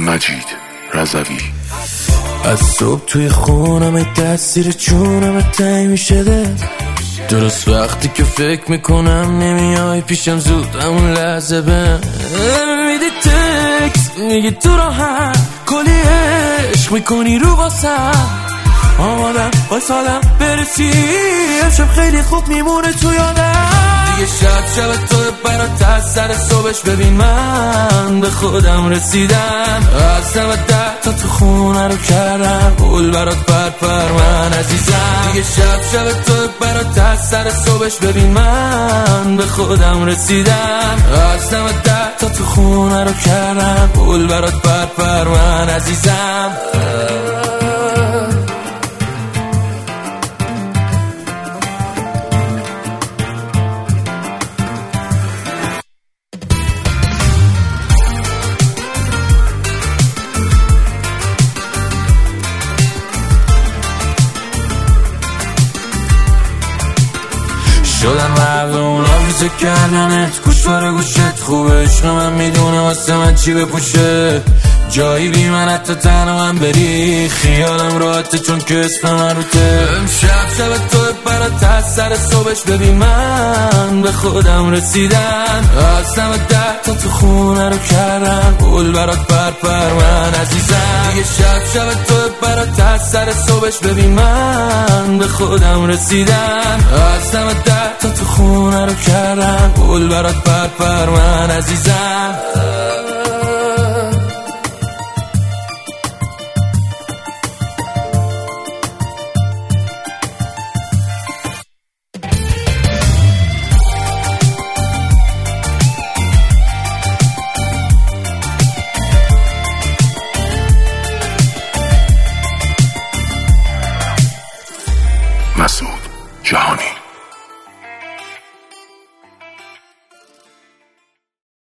مجید رضوی. از صبح توی خونم تاثیر چونم تنگ میشه ده، درست وقتی که فکر میکنم نمیای پیشم زود همون لحظه بهم میدی تکس، میگی تو راحت کلی عشق میکنی رو واسم، آمادم واسادم برسی امشب خیلی خوب میمونه تو یادم. دیگه شب تو برات از سر صبحش ببین من به خودم رسیدم، از 90 تا تو خونه رو کردم پول برات پر من عزیزم. دیگه شب تو برات از سر صبحش ببین من به خودم رسیدم، از 90 تا تو خونه رو کردم پول برات پر من عزیزم. شدن مرد اونا ویزه کردنت، گوش باره گوشت خوبه، عشق من میدونه واسه من چی بپوشه، جایی بی من حتی تنها هم بری خیالم راحته چون که اسم من روته. امشب تو برات از سر صبحش ببین من به خودم رسیدم، از 90 تا تو خونه رو کردم پول برات پر من عزیزم. دیگه شب تو برات از سر صبحش ببین من به خودم رسیدم، از 90 تا تو خونه رو کردم پول برات پر من عزیزم. مسعود جهانی.